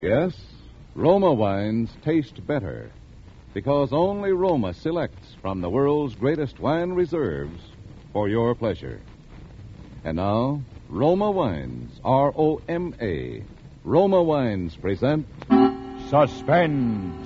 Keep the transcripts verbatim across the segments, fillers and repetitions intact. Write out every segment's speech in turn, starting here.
Yes, Roma wines taste better because only Roma selects from the world's greatest wine reserves for your pleasure. And now, Roma Wines, R O M A. Roma Wines present Suspense.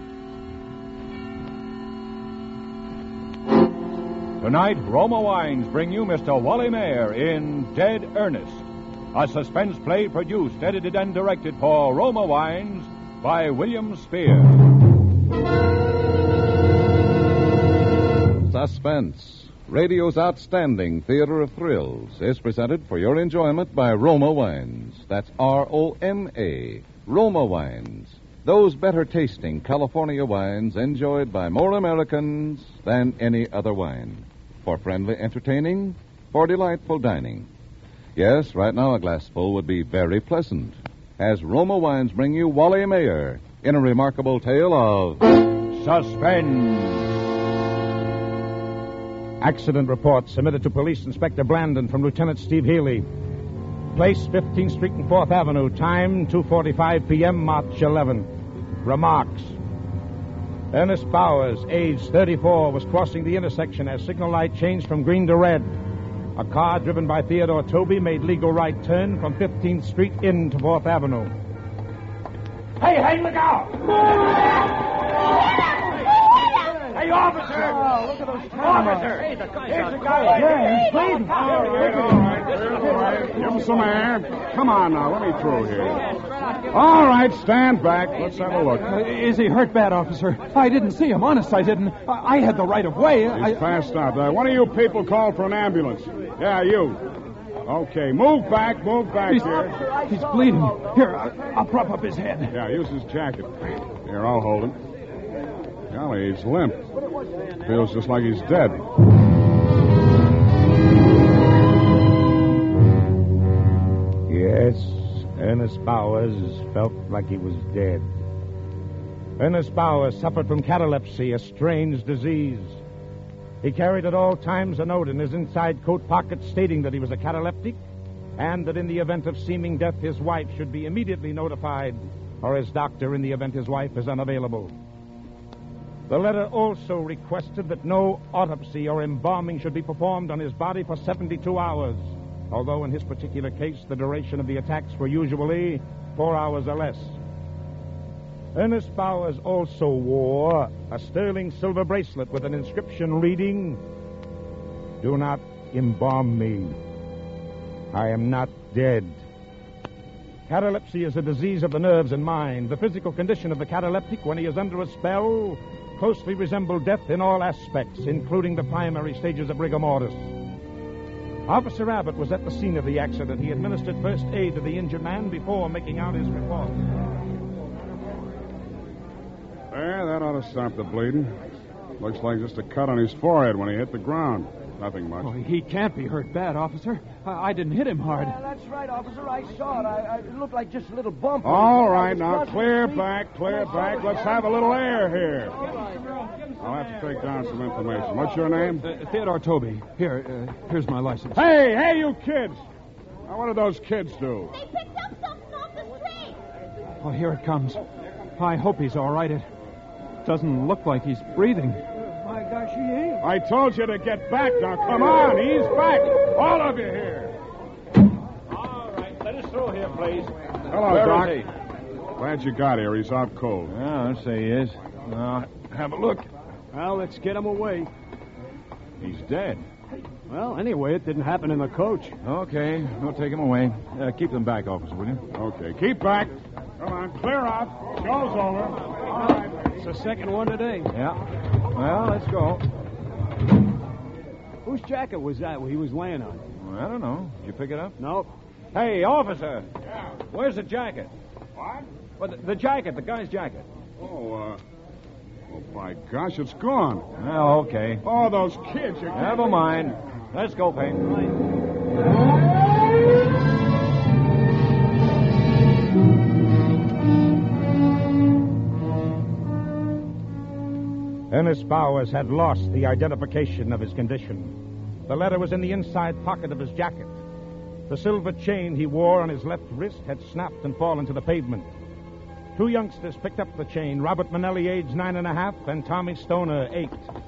Tonight, Roma Wines bring you Mister Wally Mayer in Dead Earnest, a suspense play produced, edited, and directed for Roma Wines by William Spear. Suspense, radio's outstanding theater of thrills, is presented for your enjoyment by Roma Wines. That's R O M A, Roma Wines. Those better-tasting California wines enjoyed by more Americans than any other wine. For friendly entertaining, for delightful dining. Yes, right now a glassful would be very pleasant. As Roma Wines bring you Wally Mayer in a remarkable tale of Suspense. Accident report submitted to Police Inspector Blandon from Lieutenant Steve Healy. Place fifteenth Street and fourth Avenue. Time two forty-five p.m., March eleventh. Remarks. Ernest Bowers, age thirty-four, was crossing the intersection as signal light changed from green to red. A car driven by Theodore Toby made legal right turn from fifteenth Street into fourth Avenue. Hey, hey, look out! Hey, officer! Oh, look at those cameras. Officer! Hey, the guy's Here's out the cold. guy. Yeah, he's bleeding. All right, all right, all right. Give him some air. Come on now, let me through here. All right, stand back. Let's have a look. Uh, is he hurt bad, officer? I didn't see him. Honest, I didn't. I, I had the right of way. I... He's passed out. Uh, one of you people called for an ambulance. Yeah, you. Okay, move back, move back He's, here. he's bleeding. Here, I, I'll prop up his head. Yeah, use his jacket. Here, I'll hold him. Golly, he's limp. Feels just like he's dead. Yes, Ernest Bowers felt like he was dead. Ernest Bowers suffered from catalepsy, a strange disease. He carried at all times a note in his inside coat pocket stating that he was a cataleptic and that in the event of seeming death, his wife should be immediately notified, or his doctor in the event his wife is unavailable. The letter also requested that no autopsy or embalming should be performed on his body for seventy-two hours, although in his particular case, the duration of the attacks were usually four hours or less. Ernest Bowers also wore a sterling silver bracelet with an inscription reading, "Do not embalm me. I am not dead." Catalepsy is a disease of the nerves and mind. The physical condition of the cataleptic when he is under a spell closely resembled death in all aspects, including the primary stages of rigor mortis. Officer Abbott was at the scene of the accident. He administered first aid to the injured man before making out his report. There, that ought to stop the bleeding. Looks like just a cut on his forehead when he hit the ground. Nothing much. Oh, he can't be hurt bad, officer. I, I didn't hit him hard. Yeah, that's right, officer. I saw it. I, I, it looked like just a little bump. All I right, was now, crossing clear the street. back, clear back. Let's have a little air here. I'll have to take down some information. What's your name? Uh, Theodore Toby. Here, uh, here's my license. Hey, hey, you kids! Now, what did those kids do? They picked up something off the street. Oh, here it comes. I hope he's all right. It doesn't look like he's breathing. My gosh, he ain't. I told you to get back. Now, come on, ease back. All of you here. All right, let us through here, please. Hello, Where Doc. is he? Glad you got here. He's out cold. Yeah, I'd say he is. Now, have a look. Well, let's get him away. He's dead. Well, anyway, it didn't happen in the coach. Okay, we'll take him away. Uh, keep them back, officer, will you? Okay, keep back. Come on, clear out. Show's over. All right. It's the second one today. Yeah. Well, let's go. Whose jacket was that he was laying on? Well, I don't know. Did you pick it up? Nope. Hey, officer. Yeah. Where's the jacket? What? Well, the, the jacket, the guy's jacket. Oh, uh... Oh, by gosh, it's gone. Well, okay. Oh, those kids. You Never mind. Let's go, Payne. Ernest Bowers had lost the identification of his condition. The letter was in the inside pocket of his jacket. The silver chain he wore on his left wrist had snapped and fallen to the pavement. Two youngsters picked up the chain. Robert Manelli, age nine and a half, and Tommy Stoner, eight.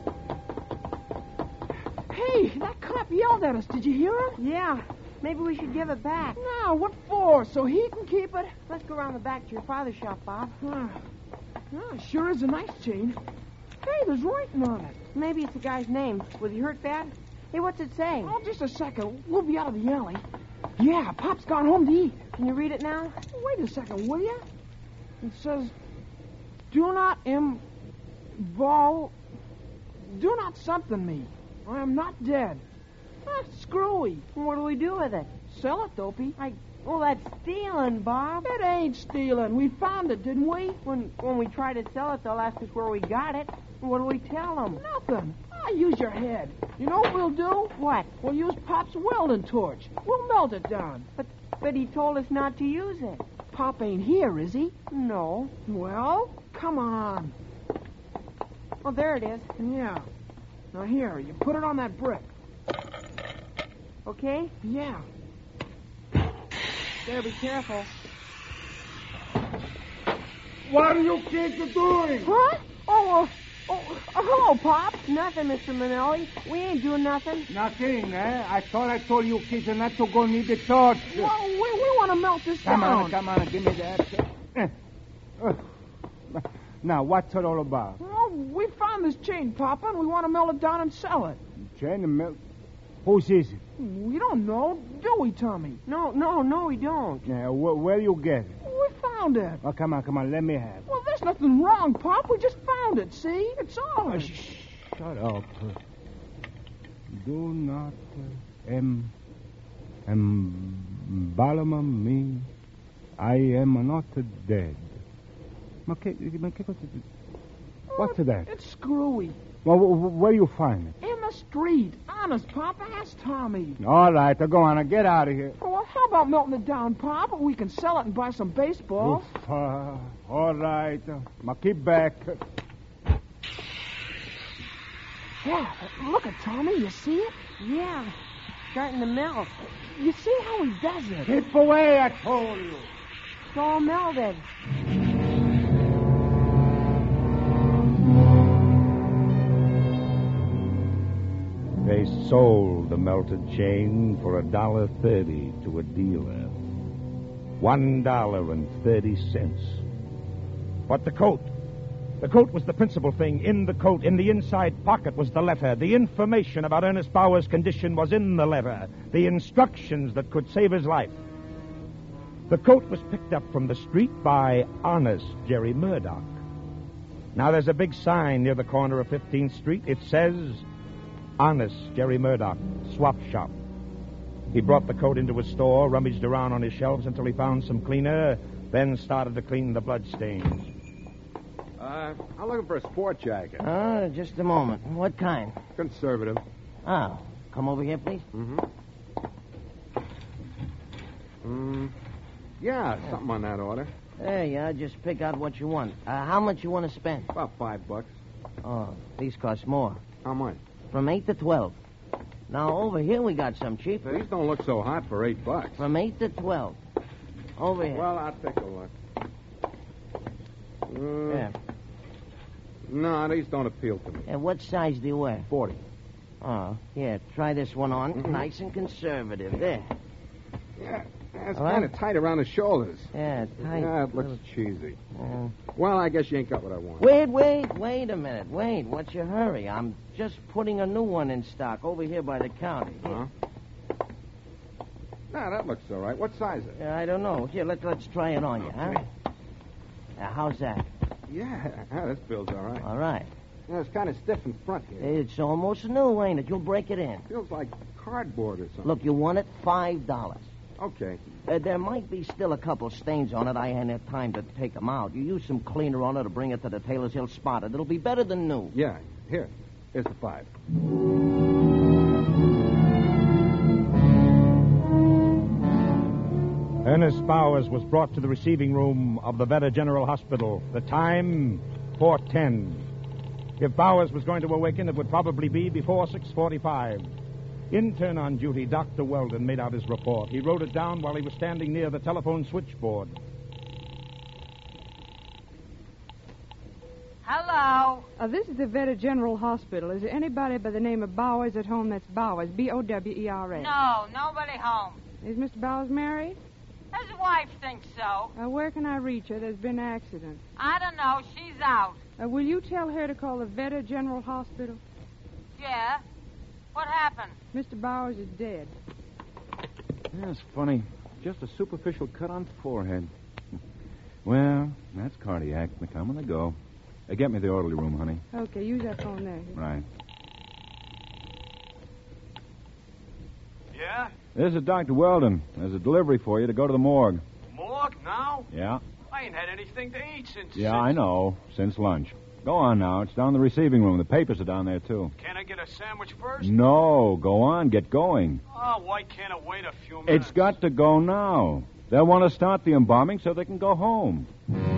Hey, that cop yelled at us. Did you hear him? Yeah. Maybe we should give it back. No, what for? So he can keep it? Let's go around the back to your father's shop, Bob. Ah, ah, sure is a nice chain. Hey, there's writing on it. Maybe it's the guy's name. Was he hurt bad? Hey, what's it saying? Oh, just a second. We'll be out of the alley. Yeah, Pop's gone home to eat. Can you read it now? Wait a second, will you? It says, do not involve... Do not something me. I am not dead. Ah, screwy. What do we do with it? Sell it, Dopey. I... Well, that's stealing, Bob. It ain't stealing. We found it, didn't we? When when we try to sell it, they'll ask us where we got it. What do we tell them? Nothing. Ah, use your head. You know what we'll do? What? We'll use Pop's welding torch. We'll melt it down. But but he told us not to use it. Pop ain't here, is he? No. Well, come on. Well, there it is. Yeah. Now here, you put it on that brick. Okay? Yeah. Better be careful. What are you kids doing? What? Oh, uh, oh, uh, hello, Pop. Nothing, Mister Manelli. We ain't doing nothing. Nothing, eh? I thought I told you kids not to go near the torch. Well, we, we want to melt this Come down. on, come on, give me that. Eh. Uh, Now, what's it all about? Well, we found this chain, Papa, and we want to melt it down and sell it. Chain and milk. Whose is it? We don't know, do we, Tommy? No, no, no, we don't. Yeah, wh- where you get it? We found it. Oh, come on, come on, let me have it. Well, there's nothing wrong, Pop. We just found it, see? It's Oh, ours. sh- shut up. Do not uh, em, embalm me. I am not dead. Ma che, ma che cosa... What's that? It's screwy. Well, wh- wh- where you find it? In the street. Honest, Pop. Ask Tommy. All right, uh, go on, uh, get out of here. Well, how about melting it down, Pop? We can sell it and buy some baseballs. Oof, uh, all right. Uh, ma keep back. Yeah, look at Tommy. You see it? Yeah, starting to melt. You see how he does it? Keep away, I told you. It's all melted. They sold the melted chain for a dollar thirty to a dealer. One dollar and thirty cents. But the coat. The coat was the principal thing. In the coat, in the inside pocket, was the letter. The information about Ernest Bauer's condition was in the letter. The instructions that could save his life. The coat was picked up from the street by honest Jerry Murdoch. Now there's a big sign near the corner of fifteenth Street. It says, Honest Jerry Murdoch, swap shop. He brought the coat into his store, rummaged around on his shelves until he found some cleaner, then started to clean the bloodstains. Uh, I'm looking for a sport jacket. Oh, just a moment. What kind? Conservative. Oh, come over here, please. Mm-hmm. Mm, yeah, something on that order. There you are. Just pick out what you want. Uh, how much you want to spend? About five bucks. Oh, these cost more. How much? From eight to twelve. Now, over here we got some cheaper. These don't look so hot for eight bucks. From eight to twelve. Over here. Well, I'll take a look. Uh, Yeah. No, these don't appeal to me. And what size do you wear? Forty. Oh, here, try this one on. Mhm. Nice and conservative. There. Yeah, it's All right. kind of tight around the shoulders. Yeah, tight. Yeah, it looks Little- cheesy. Uh, Well, I guess you ain't got what I want. wait, wait, wait a minute. Wait, what's your hurry? I'm just putting a new one in stock over here by the counter. Here. Huh? Nah, that looks all right. What size is it? Yeah, I don't know. Here, let's let's try it on you, huh? Okay. Now, how's that? Yeah, yeah, this feels all right. All right. Yeah, it's kind of stiff in front here. It's almost new, ain't it? You'll break it in. Feels like cardboard or something. Look, you want it five dollars. Okay. Uh, there might be still a couple stains on it. I ain't had time to take them out. You use some cleaner on it to bring it to the tailor's. He'll spot it. It'll be better than new. Yeah, here. Here's the five. Ernest Bowers was brought to the receiving room of the Veta General Hospital. The time, four ten. If Bowers was going to awaken, it would probably be before six forty-five. Intern on duty, Doctor Weldon, made out his report. He wrote it down while he was standing near the telephone switchboard. Hello. Uh, this is the Vetter General Hospital. Is there anybody by the name of Bowers at home? That's Bowers, B O W E R S. No, nobody home. Is Mister Bowers married? His wife thinks so. Uh, where can I reach her? There's been an accident. I don't know. She's out. Uh, will you tell her to call the Vetter General Hospital? Yeah? What happened? Mister Bowers is dead. That's funny. Just a superficial cut on forehead. Well, that's cardiac. They come and they go. Uh, get me the orderly room, honey. Okay, use that phone there. Right. Yeah? This is Doctor Weldon. There's a delivery for you to go to the morgue. Morgue now? Yeah. I ain't had anything to eat since... Yeah, since... I know. Since lunch. Go on now. It's down in the receiving room. The papers are down there, too. Can't I get a sandwich first? No. Go on. Get going. Oh, why can't I wait a few minutes? It's got to go now. They'll want to start the embalming so they can go home.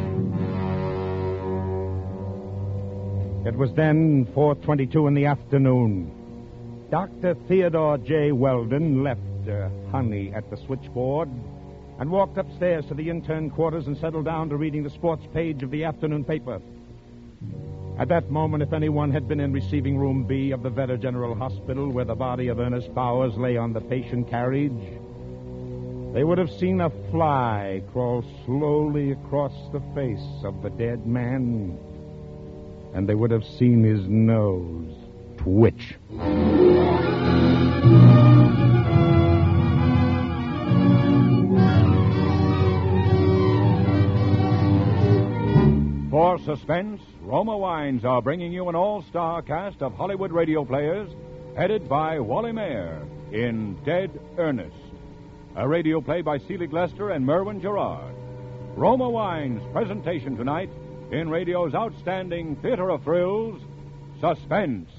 It was then four twenty-two in the afternoon. Doctor Theodore J. Weldon left uh, Honey at the switchboard and walked upstairs to the intern quarters and settled down to reading the sports page of the afternoon paper. At that moment, if anyone had been in receiving room B of the Vetter General Hospital, where the body of Ernest Bowers lay on the patient carriage, they would have seen a fly crawl slowly across the face of the dead man, and they would have seen his nose twitch. For suspense, Roma Wines are bringing you an all-star cast of Hollywood radio players headed by Wally Mayer in Dead Earnest, a radio play by Selig Lester and Merwin Gerard. Roma Wines' presentation tonight in radio's outstanding theater of thrills, Suspense.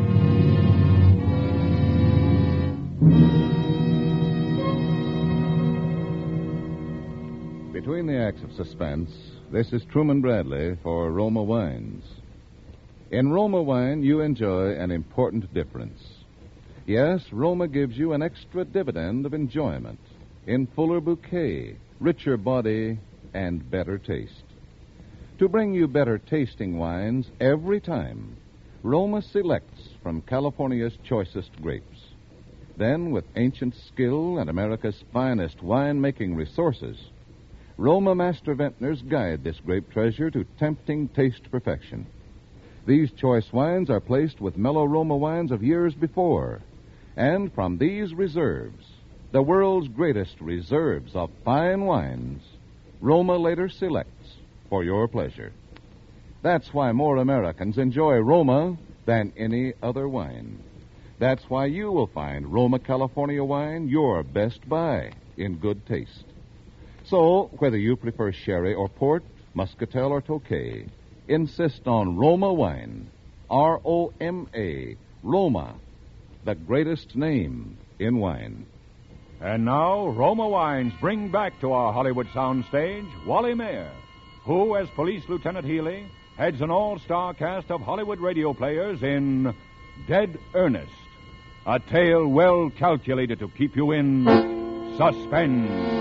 Between the acts of suspense, this is Truman Bradley for Roma Wines. In Roma Wine, you enjoy an important difference. Yes, Roma gives you an extra dividend of enjoyment in fuller bouquet, richer body, and better taste. To bring you better tasting wines every time, Roma selects from California's choicest grapes. Then, with ancient skill and America's finest wine-making resources, Roma master vintners guide this grape treasure to tempting taste perfection. These choice wines are placed with mellow Roma wines of years before, and from these reserves, the world's greatest reserves of fine wines, Roma later selects for your pleasure. That's why more Americans enjoy Roma than any other wine. That's why you will find Roma California wine your best buy in good taste. So, whether you prefer sherry or port, muscatel or tokay, insist on Roma wine. R O M A, Roma, the greatest name in wine. And now, Roma Wines bring back to our Hollywood soundstage Wally Mayer, who, as Police Lieutenant Healy, heads an all-star cast of Hollywood radio players in Dead Earnest, a tale well calculated to keep you in suspense.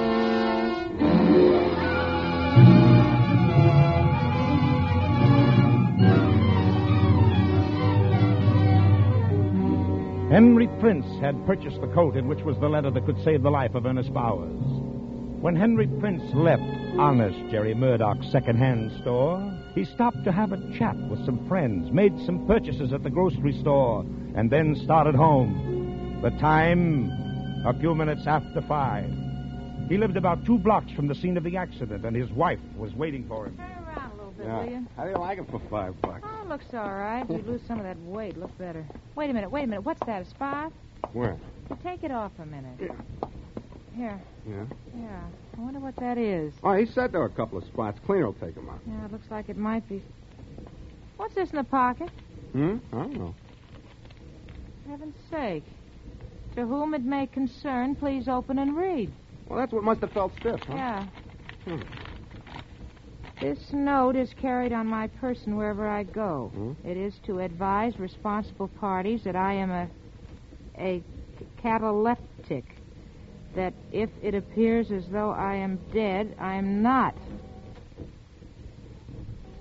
Henry Prince had purchased the coat in which was the letter that could save the life of Ernest Bowers. When Henry Prince left honest Jerry Murdoch's second-hand store, he stopped to have a chat with some friends, made some purchases at the grocery store, and then started home. The time, a few minutes after five. He lived about two blocks from the scene of the accident, and his wife was waiting for him. Turn around a little bit, Yeah. will you? How do you like it for five bucks? Oh, looks all right. You lose some of that weight. Look better. Wait a minute. Wait a minute. What's that? A spot? Where? Take it off a minute. Here. Yeah. Yeah. I wonder what that is. Oh, he said there were a couple of spots. Cleaner will take them out. Yeah, it looks like it might be. What's this in the pocket? Hmm? I don't know. Heaven's sake. To whom it may concern, please open and read. Well, that's what must have felt stiff, huh? Yeah. Hmm. This note is carried on my person wherever I go. Hmm? It is to advise responsible parties that I am a a cataleptic. That if it appears as though I am dead, I am not. And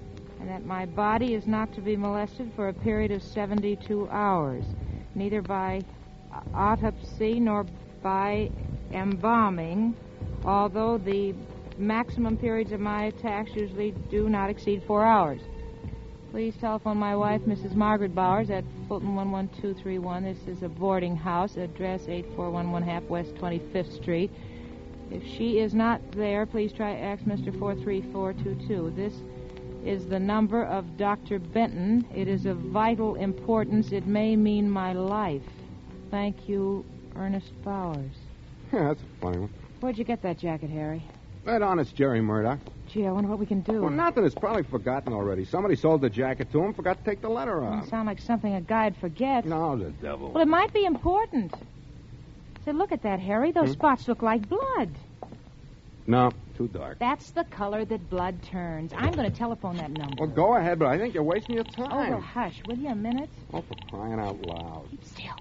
that my body is not to be molested for a period of seventy-two hours, neither by autopsy nor by embalming, although the maximum periods of my attacks usually do not exceed four hours. Please telephone my wife, Missus Margaret Bowers, at Fulton one one two three one. This is a boarding house, address eight four one one half West twenty-fifth Street. If she is not there, please try X Mister four three four two two. This is the number of Doctor Benton. It is of vital importance. It may mean my life. Thank you, Ernest Bowers. Yeah, that's a funny one. Where'd you get that jacket, Harry? That honest Jerry Murdoch. Gee, I wonder what we can do. Well, nothing. It's probably forgotten already. Somebody sold the jacket to him, forgot to take the letter off. Doesn't sound like something a guy'd forget. No, the devil. Well, it might be important. Say, look at that, Harry. Those Hmm? spots look like blood. No, too dark. That's the color that blood turns. I'm going to telephone that number. Well, go ahead, but I think you're wasting your Oh, time. well, hush, will you, a minute? Oh, for crying out loud. Keep still.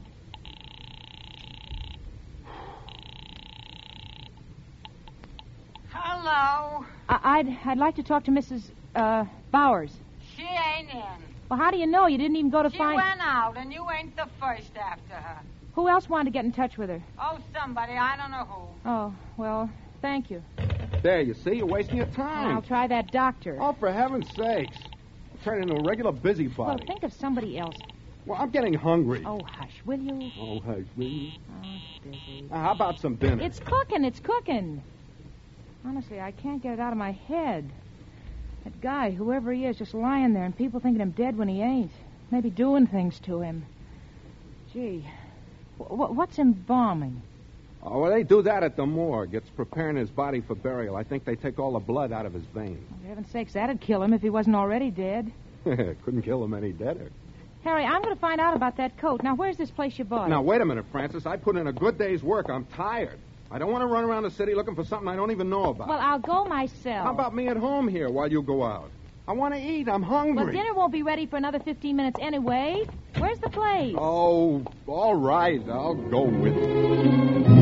Hello. I- I'd I'd like to talk to Missus Uh, Bowers. She ain't in. Well, how do you know? You didn't even go to She find... went out, and you ain't the first after her. Who else wanted to get in touch with her? Oh, somebody. I don't know who. Oh, well, thank you. There, you see? You're wasting your I'll time. try that doctor. Oh, for heaven's sakes. I'm turning into a regular Well, busybody. think of somebody else. Well, I'm getting hungry. Oh, hush, will you? Oh, hush, will you? Oh, it's busy. Uh, how about some dinner? It's cooking, it's cooking. Honestly, I can't get it out of my head. That guy, whoever he is, just lying there and people thinking him dead when he ain't. Maybe doing things to him. Gee, wh- what's embalming? Oh, well, they do that at the morgue. It's preparing his body for burial. I think they take all the blood out of his veins. For heaven's sakes, that'd kill him if he wasn't already dead. Couldn't kill him any deader. Harry, I'm going to find out about that coat. Now, where's this place you bought Now, it? wait a minute, Francis. I put in a good day's work. I'm tired. I don't want to run around the city looking for something I don't even know about. Well, I'll go myself. How about me at home here while you go out? I want to eat. I'm hungry. Well, dinner won't be ready for another fifteen minutes anyway. Where's the place? Oh, all right. I'll go with you.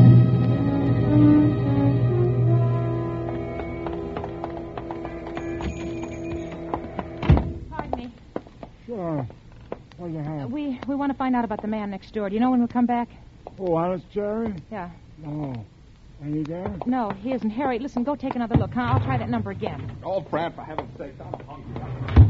Pardon me. Sure. What do you have? We we want to find out about the man next door. Do you know when we'll come back? Oh, honest Jerry? Yeah. No. Ain't he there? No, he isn't. Harry, listen, go take another look, huh? I'll try that number again. Oh, Fran, for heaven's sake, I'm hungry.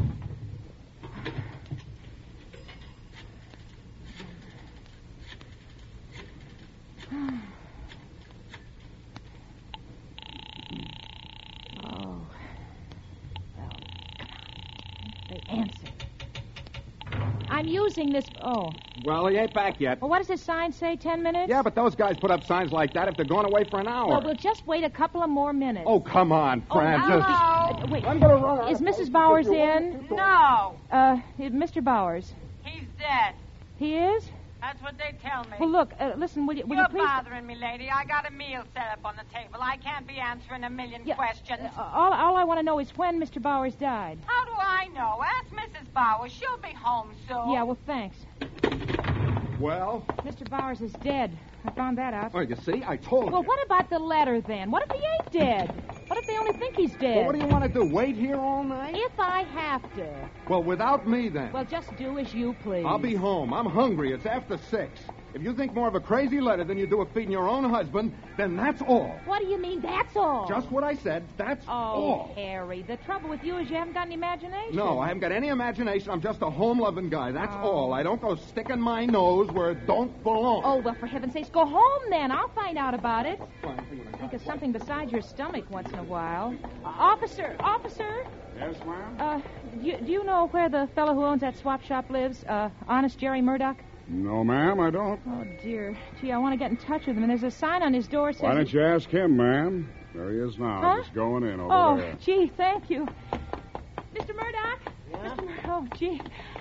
Oh. Well, they answered. I'm using this... Oh. Well, he ain't back yet. Well, what does this sign say? Ten minutes? Yeah, but those guys put up signs like that if they're going away for an hour. Well, we'll just wait a couple of more minutes. Oh, come on, Francis. Uh, wait. I'm going to run. Is Missus Bowers in? No. Uh, is Mister Bowers. He's dead. He is? That's what they tell me. Well, look, uh, listen, will you, will You're you please... bothering me, lady. I got a meal set up on the table. I can't be answering a million Yeah, questions. Uh, all, all I want to know is when Mister Bowers died. How do I know? Ask Missus Bowers. She'll be home soon. Yeah, well, thanks. Well? Mister Bowers is dead. I found that out. Oh, you see? I told Well, you. what about the letter, then? What if he ain't dead? What if they only think he's dead? Well, what do you want to do? Wait here all night? If I have to. Well, without me, then. Well, just do as you please. I'll be home. I'm hungry. It's after six. If you think more of a crazy letter than you do of feeding your own husband, then that's all. What do you mean, that's all? Just what I said. That's oh, all. Harry, the trouble with you is you haven't got any imagination. No, I haven't got any imagination. I'm just a home-loving guy. That's Oh. all. I don't go sticking my nose where it don't belong. Oh, well, for heaven's sakes, go home then. I'll find out about it. Think of something besides your stomach once in a while. Uh, officer, officer. Yes, ma'am? Uh, do you, do you know where the fellow who owns that swap shop lives? Uh, Honest Jerry Murdoch? No, ma'am, I don't. Oh, dear. Gee, I want to get in touch with him, and there's a sign on his door that says... Why don't you ask him, ma'am? There he is now, Huh? just going in over Oh, there. gee, thank you. Mister Murdoch? Yeah? Mister Mur- oh, gee.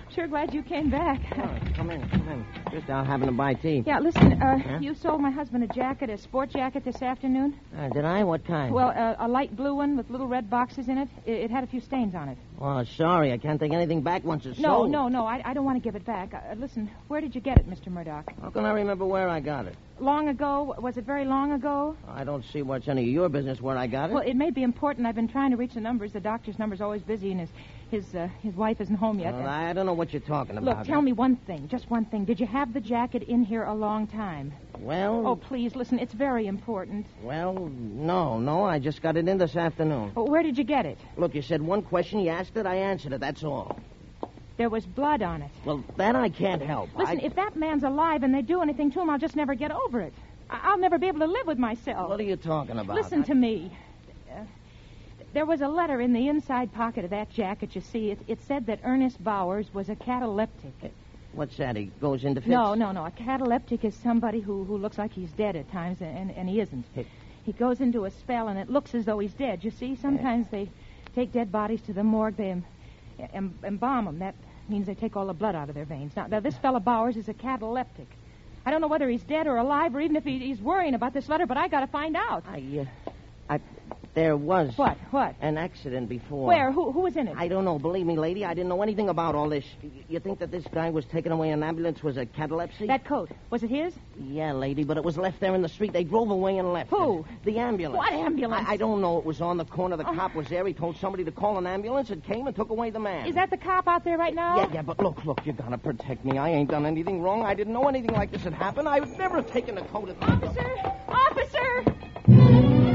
Sure glad you came back. Oh, come in, come in. Just out having a bite to eat. Yeah, listen, uh, Huh? you sold my husband a jacket, a sport jacket this afternoon? Uh, did I? What kind? Well, uh, a light blue one with little red boxes in it. it. It had a few stains on it. Oh, sorry. I can't take anything back once it's No, sold. no, no. I, I don't want to give it back. Uh, listen, where did you get it, Mister Murdoch? How can I remember where I got it? Long ago? Was it very long ago? I don't see what's any of your business where I got it. Well, it may be important. I've been trying to reach the numbers. The doctor's number's always busy, and his his uh, his wife isn't home yet. Well, I don't know what you're talking about. Look, tell me one thing, just one thing. Did you have the jacket in here a long time? Well... Oh, please, listen, it's very important. Well, no, no, I just got it in this afternoon. Well, where did you get it? Look, you said one question, you asked it, I answered it, that's all. There was blood on it. Well, that I can't help. Listen, I... if that man's alive and they do anything to him, I'll just never get over it. I- I'll never be able to live with myself. What are you talking about? Listen I... to me. Uh, there was a letter in the inside pocket of that jacket, you see. It, it said that Ernest Bowers was a cataleptic. What's that? He goes into fits? No, no, no. A cataleptic is somebody who, who looks like he's dead at times, and, and he isn't. He goes into a spell, and it looks as though he's dead. You see, sometimes they take dead bodies to the morgue. They em, em, embalm them. That means they take all the blood out of their veins. Now, now this fellow Bowers is a cataleptic. I don't know whether he's dead or alive, or even if he, he's worrying about this letter, but I got to find out. I, uh, I... There was... What? What? An accident before. Where? Who, who was in it? I don't know. Believe me, lady, I didn't know anything about all this. You think that this guy was taken away in an ambulance was a catalepsy? That coat. Was it his? Yeah, lady, but it was left there in the street. They drove away and left Who? it. The ambulance. What ambulance? I, I don't know. It was on the corner. The Oh. cop was there. He told somebody to call an ambulance. It came and took away the man. Is that the cop out there right now? Yeah, yeah, but look, look, you gotta protect me. I ain't done anything wrong. I didn't know anything like this had happened. I would never have taken the coat of... Officer! Officer!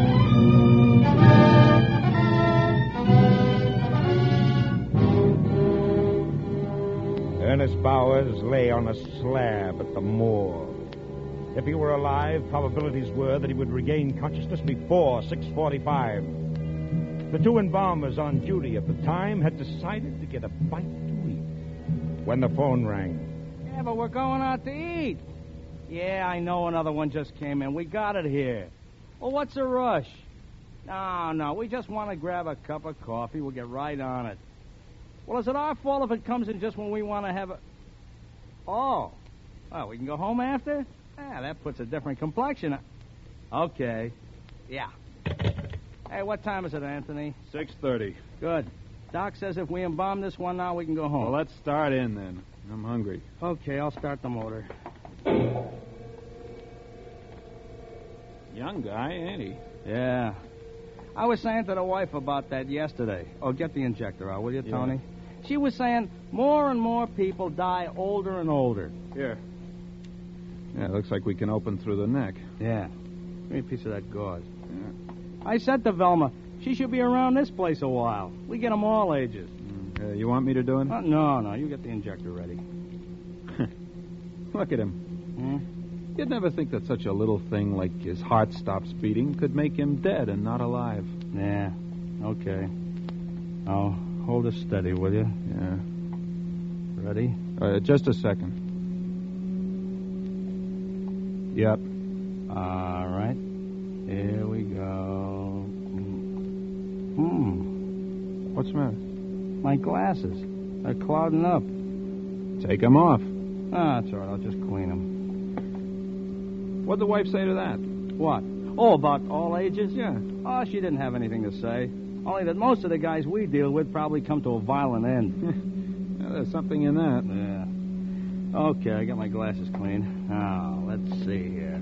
Ernest Bowers lay on a slab at the morgue. If he were alive, probabilities were that he would regain consciousness before six forty-five. The two embalmers on duty at the time had decided to get a bite to eat when the phone rang. Yeah, but we're going out to eat. Yeah, I know another one just came in. We got it here. Well, what's the rush? No, no, we just want to grab a cup of coffee. We'll get right on it. Well, is it our fault if it comes in just when we want to have a... Oh. Oh, we can go home after? Ah, that puts a different complexion. Okay. Yeah. Hey, what time is it, Anthony? six thirty. Good. Doc says if we embalm this one now, we can go home. Well, let's start in then. I'm hungry. Okay, I'll start the motor. Young guy, ain't he? Yeah. I was saying to the wife about that yesterday. Oh, get the injector out, will you, Yeah. Tony? She was saying more and more people die older and older. Here. Yeah, looks like we can open through the neck. Yeah. Give me a piece of that gauze. Yeah. I said to Velma, she should be around this place a while. We get 'em all ages. Uh, you want me to do it? Uh, no, no, you get the injector ready. Look at him. Hmm? You'd never think that such a little thing like his heart stops beating could make him dead and not alive. Yeah, okay. Now, hold it steady, will you? Yeah. Ready? Uh, just a second. Yep. All right. Here we go. Hmm. What's the matter? My glasses. They're clouding up. Take them off. Ah, that's all right. I'll just clean them. What'd the wife say to that? What? Oh, about all ages? Yeah. Oh, she didn't have anything to say. Only that most of the guys we deal with probably come to a violent end. Yeah, there's something in that. Yeah. Okay, I got my glasses clean. Now, let's see here.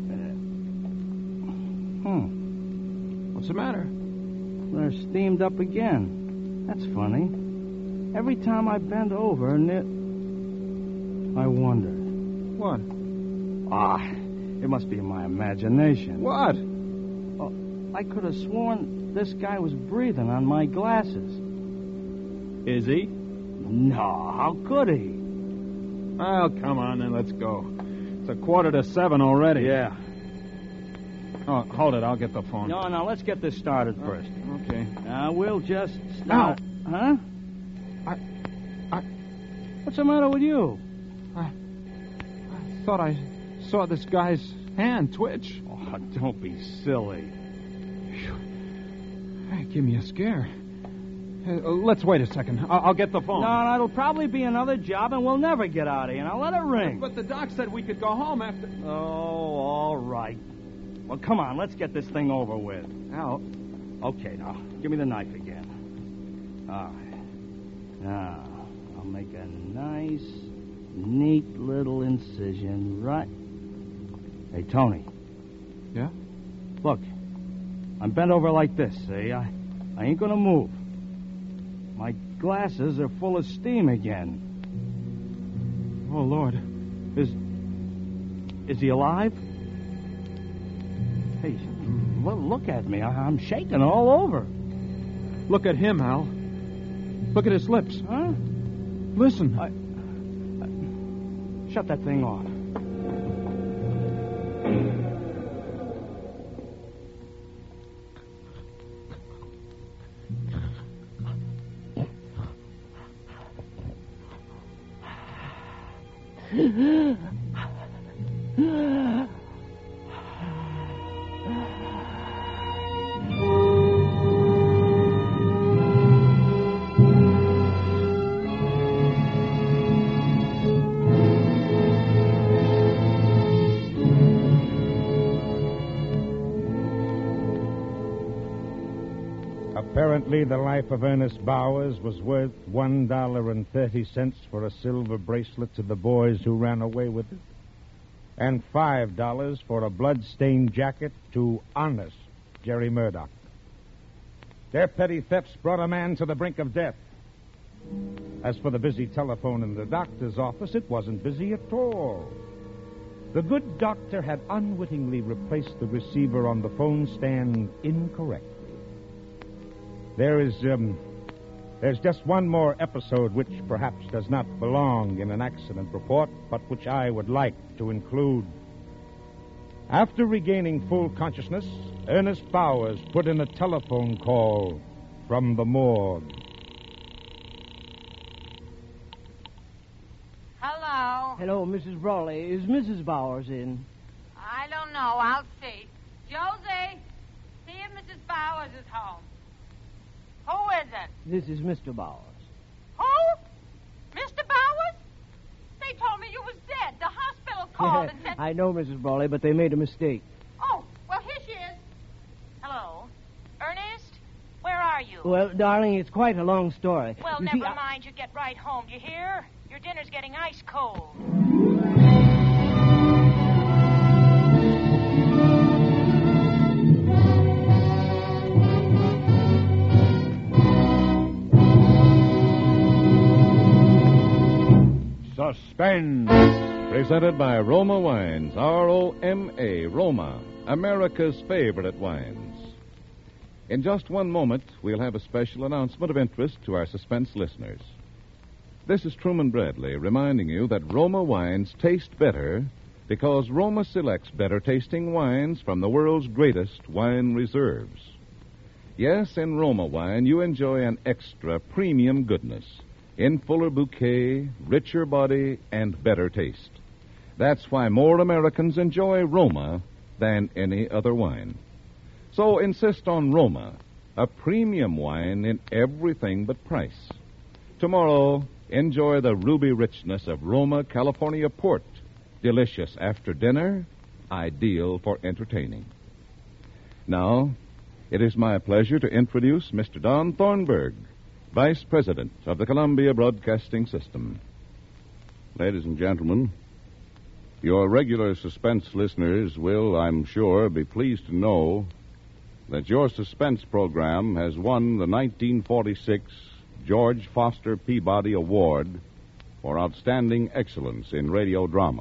Hmm. What's the matter? They're steamed up again. That's funny. Every time I bend over, and it... I wonder. What? Ah, it must be my imagination. What? Oh, I could have sworn this guy was breathing on my glasses. Is he? No, how could he? Well, come on, then, let's go. It's a quarter to seven already. Yeah. Oh, hold it. I'll get the phone. No, no, let's get this started first. Okay. Now, we'll just start... Ow. Huh? I... I... What's the matter with you? I... I thought I saw this guy's hand twitch. Oh, don't be silly. Hey, give me a scare. Uh, let's wait a second. I- I'll get the phone. No, no, it'll probably be another job, and we'll never get out of here. Now, let it ring. But the doc said we could go home after... Oh, all right. Well, come on, let's get this thing over with. Al... Okay, now, give me the knife again. All right. Now, I'll make a nice, neat little incision right... Hey, Tony. Yeah? Look, I'm bent over like this, see? I, I ain't gonna move. My glasses are full of steam again. Oh, Lord. Is... Is he alive? Hey, look, look at me. I, I'm shaking all over. Look at him, Al. Look at his lips. Huh? Listen. I, I, shut that thing off. Apparently, the life of Ernest Bowers was worth one dollar and thirty cents for a silver bracelet to the boys who ran away with it, and five dollars for a blood-stained jacket to honest Jerry Murdoch. Their petty thefts brought a man to the brink of death. As for the busy telephone in the doctor's office, it wasn't busy at all. The good doctor had unwittingly replaced the receiver on the phone stand incorrectly. There is, um, there's just one more episode which perhaps does not belong in an accident report, but which I would like to include. After regaining full consciousness, Ernest Bowers put in a telephone call from the morgue. Hello. Hello, Missus Brawley. Is Missus Bowers in? I don't know. I'll see. Josie, see if Missus Bowers is home. Who is it? This is Mister Bowers. Who? Mister Bowers? They told me you was dead. The hospital called and said... I know, Missus Brawley, but they made a mistake. Oh, well, here she is. Hello. Ernest? Where are you? Well, darling, it's quite a long story. Well, you never see, I... mind. You get right home. Do you hear? Your dinner's getting ice cold. Suspense. Presented by Roma Wines, R O M A, Roma, America's favorite wines. In just one moment, we'll have a special announcement of interest to our suspense listeners. This is Truman Bradley reminding you that Roma wines taste better because Roma selects better tasting wines from the world's greatest wine reserves. Yes, in Roma wine, you enjoy an extra premium goodness in fuller bouquet, richer body, and better taste. That's why more Americans enjoy Roma than any other wine. So insist on Roma, a premium wine in everything but price. Tomorrow, enjoy the ruby richness of Roma California Port, delicious after dinner, ideal for entertaining. Now, it is my pleasure to introduce Mister Don Thornburg, Vice President of the Columbia Broadcasting System. Ladies and gentlemen, your regular suspense listeners will, I'm sure, be pleased to know that your suspense program has won the nineteen forty-six George Foster Peabody Award for Outstanding Excellence in Radio Drama.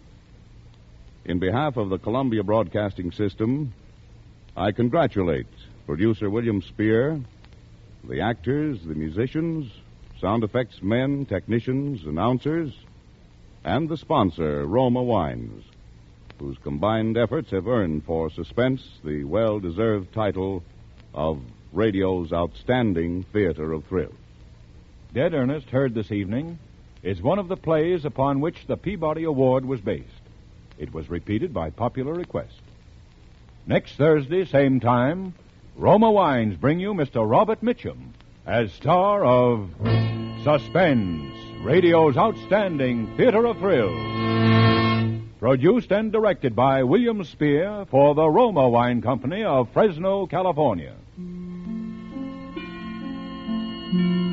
In behalf of the Columbia Broadcasting System, I congratulate producer William Spear, the actors, the musicians, sound effects men, technicians, announcers, and the sponsor, Roma Wines, whose combined efforts have earned for Suspense the well-deserved title of radio's outstanding theater of thrills. Dead Ernest, heard this evening, is one of the plays upon which the Peabody Award was based. It was repeated by popular request. Next Thursday, same time, Roma Wines bring you Mister Robert Mitchum, as star of Suspense, radio's outstanding theater of thrills. Produced and directed by William Spear for the Roma Wine Company of Fresno, California.